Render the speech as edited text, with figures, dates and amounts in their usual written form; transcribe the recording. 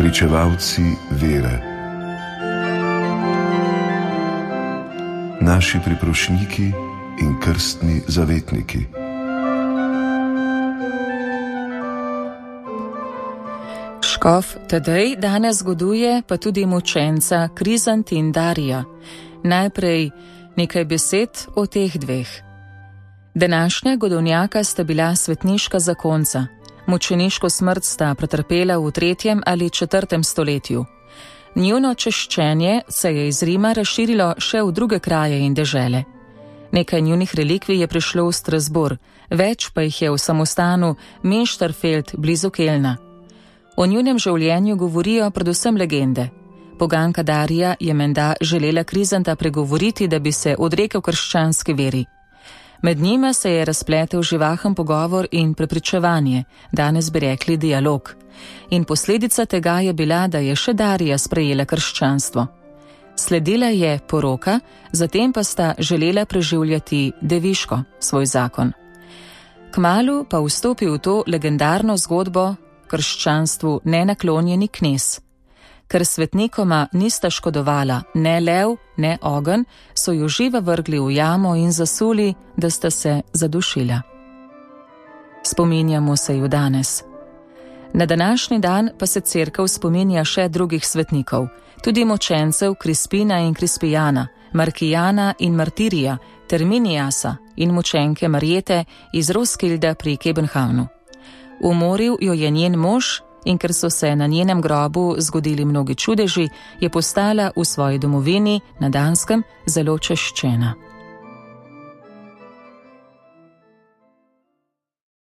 pričevalci vere, naši priprošniki in krstni zavetniki. Škof Tadej danes zgoduje pa tudi mučenca Krizantin Darija. Najprej nekaj besed o teh dveh. Današnja godovnjaka sta bila svetniška zakonca. Mučeniško smrt sta pretrpela v 3. ali 4. stoletju. Njuno češčenje se je iz Rima razširilo še v druge kraje in dežele. Nekaj njunih relikvij je prišlo v Strasbourg, več pa jih je v samostanu Münsterfeld blizu Kelna. O njunem življenju govorijo predvsem legende. Poganka Darija je menda želela Krizanta pregovoriti, da bi se odrekel krščanski veri. Med njima se je razpletel živahen pogovor in prepričevanje, danes bi rekli dialog. In posledica tega je bila, da je še Darija sprejela krščanstvo. Sledila je poroka, zatem pa sta želela preživljati deviško, svoj zakon. Kmalu pa vstopi v to legendarno zgodbo krščanstvu nenaklonjeni knez. Ker svetnikoma nista škodovala ne lev, ne ogenj, so ju živa vrgli v jamo in zasuli, da sta se zadušila. Spominjamo se ju danes. Na današnji dan pa se cerkev spominja še drugih svetnikov, tudi mučencev Krispina in Krispijana, Markijana in Martirija, Terminijasa in mučenke Marjete iz Roskilda pri Kebenhavnu. Umoril jo je njen mož, in ker so se na njenem grobu zgodili mnogi čudeži, je postala v svoji domovini na Danskem zelo češčena.